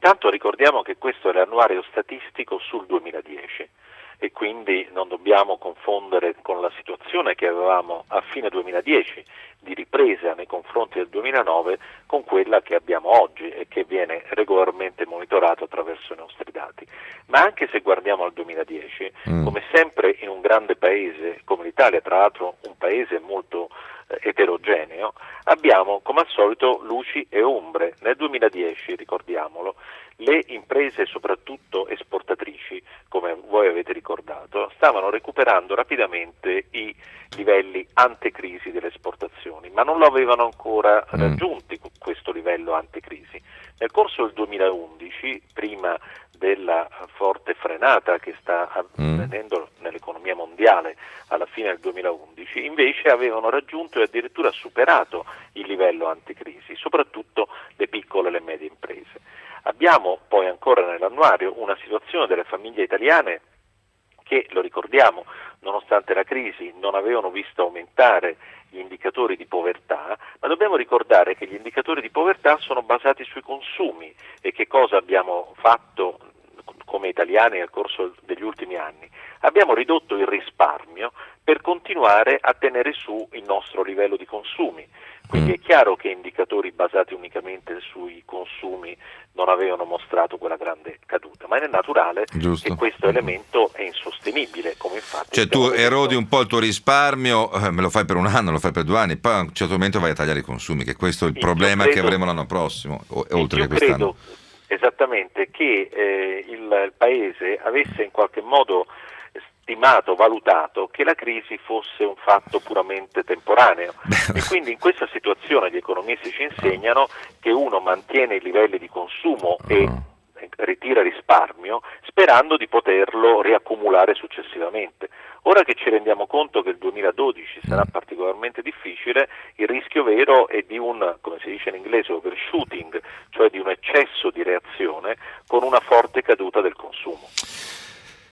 Intanto ricordiamo che questo è l'annuario statistico sul 2010 e quindi non dobbiamo confondere con la situazione che avevamo a fine 2010 di ripresa nei confronti del 2009 con quella che abbiamo oggi e che viene regolarmente monitorato attraverso i nostri dati. Ma anche se guardiamo al 2010, come sempre in un grande paese come l'Italia, tra l'altro un paese molto eterogeneo, abbiamo come al solito luci e ombre. Nel 2010, ricordiamolo, le imprese soprattutto esportatrici, come voi avete ricordato, stavano recuperando rapidamente i livelli antecrisi delle esportazioni, ma non lo avevano ancora raggiunti questo livello antecrisi. Nel corso del 2011, prima della forte frenata che sta avvenendo nell'economia mondiale alla fine del 2011, invece avevano raggiunto e addirittura superato il livello anticrisi, soprattutto le piccole e le medie imprese. Abbiamo poi ancora nell'annuario una situazione delle famiglie italiane che, lo ricordiamo, nonostante la crisi non avevano visto aumentare gli indicatori di povertà, ma dobbiamo ricordare che gli indicatori di povertà sono basati sui consumi e che cosa abbiamo fatto come italiani nel corso degli ultimi anni? Abbiamo ridotto il risparmio per continuare a tenere su il nostro livello di consumi. Quindi è chiaro che indicatori basati unicamente sui consumi non avevano mostrato quella grande caduta, ma è naturale che questo elemento è insostenibile, come infatti... Cioè tu erodi un po' il tuo risparmio, me lo fai per un anno, lo fai per 2 anni, poi a un certo momento vai a tagliare i consumi, che questo è il problema che avremo l'anno prossimo, oltre che quest'anno. Credo esattamente che il Paese avesse in qualche modo stimato, valutato che la crisi fosse un fatto puramente temporaneo e quindi in questa situazione gli economisti ci insegnano che uno mantiene i livelli di consumo e ritira risparmio sperando di poterlo riaccumulare successivamente. Ora che ci rendiamo conto che il 2012 sarà particolarmente difficile, il rischio vero è di un, come si dice in inglese, overshooting, cioè di un eccesso di reazione con una forte caduta del consumo.